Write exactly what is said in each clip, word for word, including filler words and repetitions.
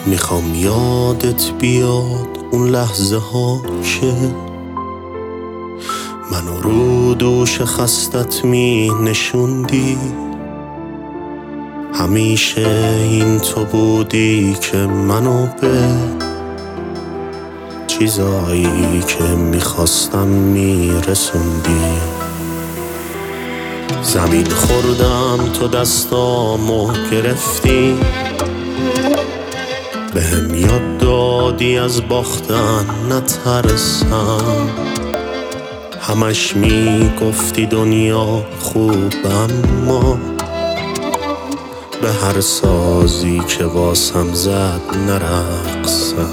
میخوام یادت بیاد اون لحظه ها که منو رو دوش خستت می نشوندی. همیشه این تو بودی که منو به چیزایی که میخواستم میرسوندی. زمین خوردم تو دستامو گرفتی، بهم یاد دادی از باختن نترسم. همش میگفتی دنیا خوب اما به هر سازی که واسم زد نرقصم.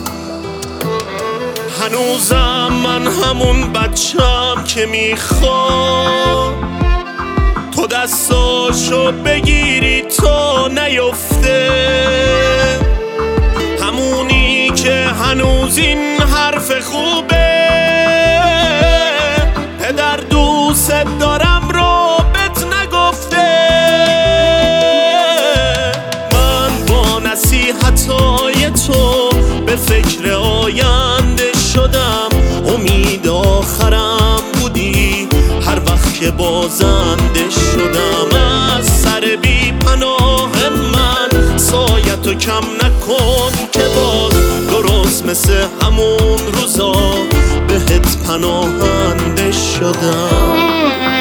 هنوزم من همون بچم که میخوام تو دستاشو بگیری تا نیفته، همونی که هنوز این حرف خوبه پدر دوست دارم رو بهت نگفته. من با نصیحتای تو به فکر آینده شدم، امید آخرم بودی هر وقت که بازنده شدم. از سر بی پناه من سایتو کم نکن که باز درست مثل همون روزا بهت پناهنده شدم.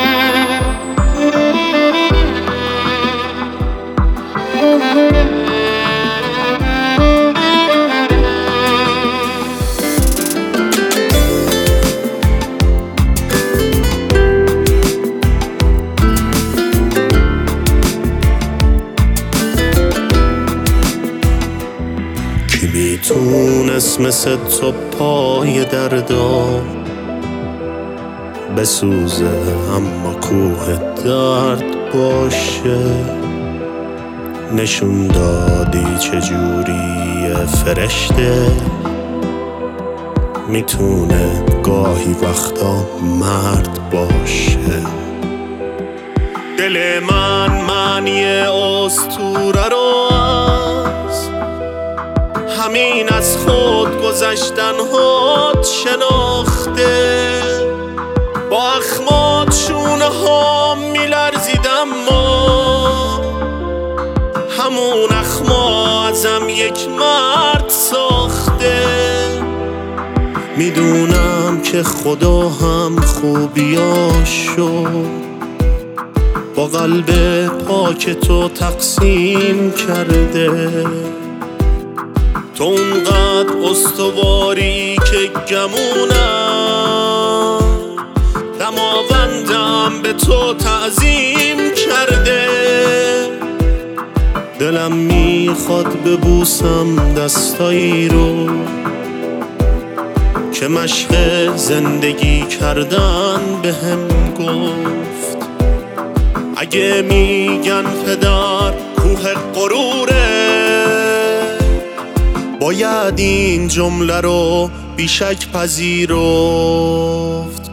کی میتونست مثل تو پای دردا بسوزه اما کوه درد باشه. نشون دادی چجوری فرشته میتونه گاهی وقتا مرد باشه. دل من معنی اسطوره رو از همین از خود گذشتن هات شناخته. با اخمات شونه ها میلرزیدم ما همون اخما ازم یک مرد ساخته. میدونم که خدا هم خوبیاشو با قلب پاک تو تقسیم کرده. تو اونقدر استواری که گمونم دماوندم به تو تعظیم کرده. دلم میخواد ببوسم دستایی رو که مشق زندگی کردن بهم گفت. اگه میگن پدر کوه غروره باید این جمله رو بیشک پذیرفت.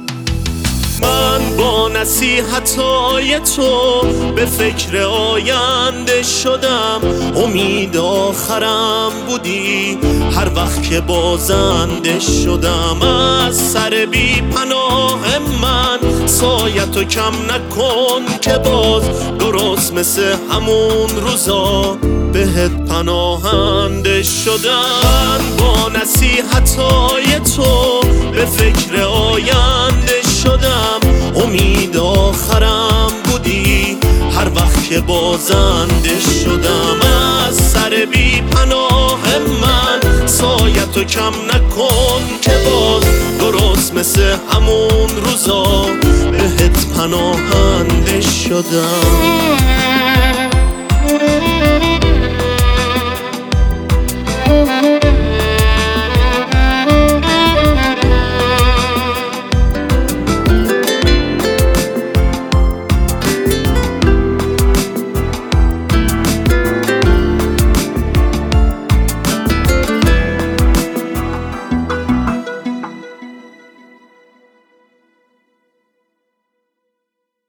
من با نصیحتای تو به فکر آینده شدم، امید آخرم بودی هر وقت که بازنده شدم. از سر بی پناه من سایتو کم نکن که باز درست مثل همون روزا بهت پناهنده شدم. با نصیحتای تو به فکر آینده شدم، امید آخرم بودی هر وقت که بازنده شدم. از سر بی پناه من سایتو کم نکن که باز درست مثل همون روزا بهت پناهنده شدم.